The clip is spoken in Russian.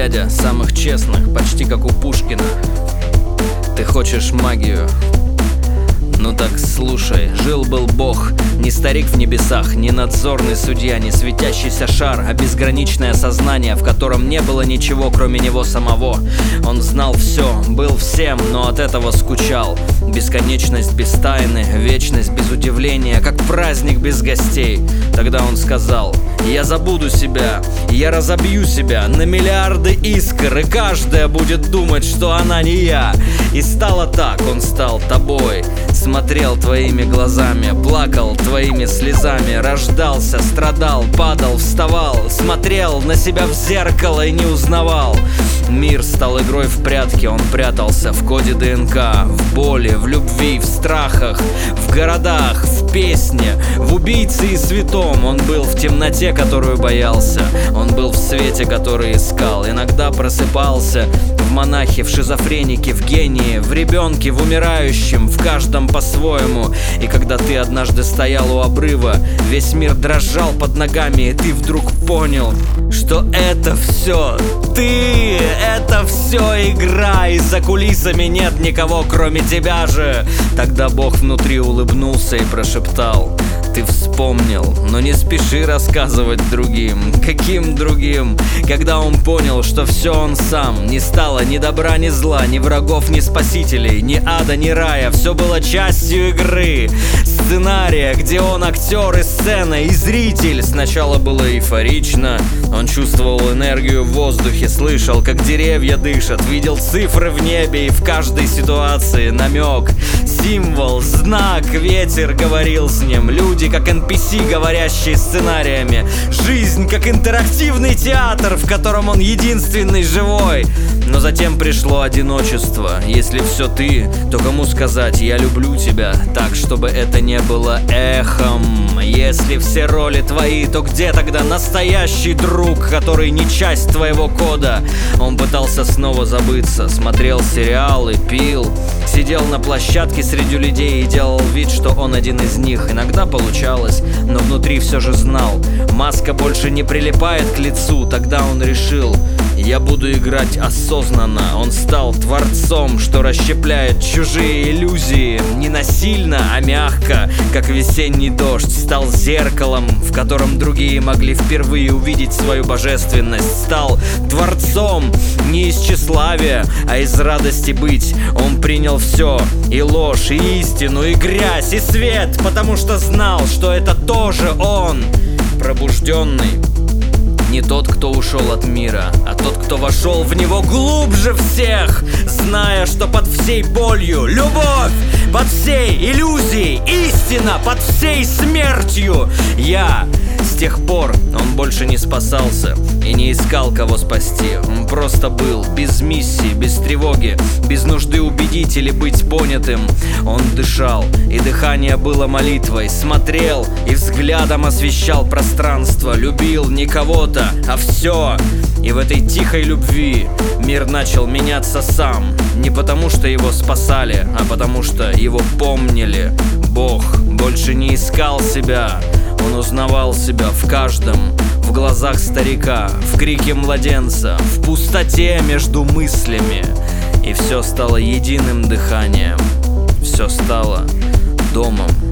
дядя, самых честных, почти как у Пушкина. Ты хочешь магию? Ну так слушай, жил-был Бог, не старик в небесах, не надзорный судья, не светящийся шар, а безграничное сознание, в котором не было ничего, кроме него самого. Он знал все, был всем, но от этого скучал. Бесконечность без тайны, вечность без удивления, как праздник без гостей. Тогда он сказал: я забуду себя, я разобью себя на миллиарды искр, и каждая будет думать, что она не я. И стало так, он стал тобой, смотрел твоими глазами, плакал твоими слезами, рождался, страдал, падал, вставал, смотрел на себя в зеркало и не узнавал. Мир стал игрой в прятки, он прятался в коде ДНК, в боли, в любви, в страхах, в городах, в песне, в убийце и святом. Он был в темноте, которую боялся, он был в свете, который искал. Иногда просыпался в монахе, в шизофренике, в гении, в ребенке, в умирающем, в каждом по-своему. И когда ты однажды стоял у обрыва, весь мир дрожал под ногами, и ты вдруг понял, что это все ты, это все игра, и за кулисами нет никого, кроме тебя же. Тогда Бог внутри улыбнулся и прошептал: ты вспомнил, но не спеши рассказывать другим. Каким другим? Когда он понял, что все он сам, не стало ни добра, ни зла, ни врагов, ни спасителей, ни ада, ни рая. Все было частью игры, сценария, где он актер и сцена, и зритель. Сначала было эйфорично, он чувствовал энергию в воздухе, слышал, как деревья дышат, видел цифры в небе, и в каждой ситуации намек, символ, знак, ветер говорил с ним, люди как NPC, говорящие сценариями, жизнь как интерактивный театр, в котором он единственный живой. Но затем пришло одиночество. Если все ты, то кому сказать «я люблю тебя» так, чтобы это не было эхом? Если все роли твои, то где тогда настоящий друг, который не часть твоего кода? Он пытался снова забыться, смотрел сериалы, пил, сидел на площадке среди людей и делал вид, что он один из них. Иногда получалось, но внутри все же знал, маска больше не прилипает к лицу. Тогда он решил: я буду играть осознанно. Он стал творцом, что расщепляет чужие иллюзии. Не насильно, а мягко, как весенний дождь. Стал зеркалом, в котором другие могли впервые увидеть свою божественность. Стал творцом не из тщеславия, а из радости быть. Он принял все, и ложь, и истину, и грязь, и свет, потому что знал, что это тоже он, пробужденный. Не тот, кто ушел от мира, а тот, кто вошел в него глубже всех, зная, что под всей болью любовь, под всей иллюзией истина, под всей смертью я. С тех пор он больше не спасался и не искал, кого спасти. Он просто был, без миссии, без тревоги, без нужды убедить или быть понятым. Он дышал, и дыхание было молитвой. Смотрел и взглядом освещал пространство. Любил не кого-то, а все. И в этой тихой любви мир начал меняться сам. Не потому, что его спасали, а потому, что его помнили. Бог больше не искал себя. Он узнавал себя в каждом, в глазах старика, в крике младенца, в пустоте между мыслями. И все стало единым дыханием, все стало домом.